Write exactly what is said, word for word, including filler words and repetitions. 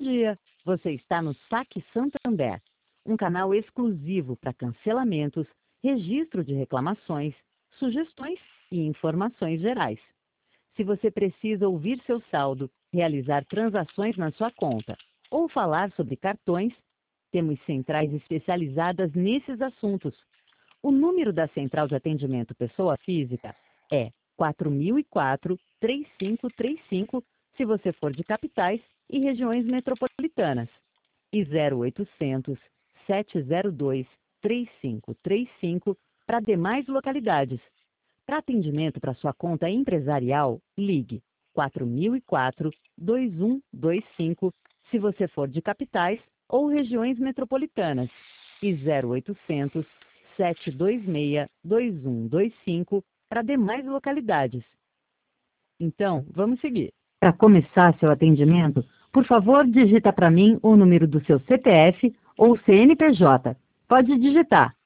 dia! Você está no Saque Santander, um canal exclusivo para cancelamentos, registro de reclamações, sugestões e informações gerais. Se você precisa ouvir seu saldo, realizar transações na sua conta ou falar sobre cartões, temos centrais especializadas nesses assuntos. O número da Central de Atendimento Pessoa Física é quatro mil e quatro, três cinco três cinco, se você for de capitais e regiões metropolitanas, e zero oitocentos, sete zero dois, três cinco três cinco para demais localidades. Para atendimento para sua conta empresarial, ligue quatro mil e quatro, dois um dois cinco, se você for de capitais ou regiões metropolitanas, e zero oitocentos, sete dois seis, dois um dois cinco para demais localidades. Então, vamos seguir. Para começar seu atendimento, por favor, digita para mim o número do seu C P F ou C N P J. Pode digitar.